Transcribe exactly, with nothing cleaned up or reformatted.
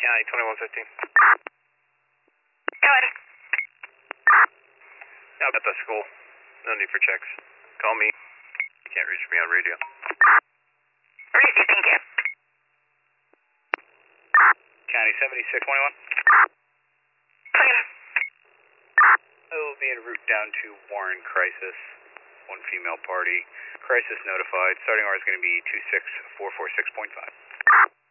County twenty-one fifteen. Go ahead. Yeah, I'm at the school. No need for checks. Call me. You can't reach me on radio. Easy, thank you. County seventy-six twenty-one. Second. I will be en route down to Warren Crisis. One female party. Crisis notified. Starting hour is going to be two six four four six point five.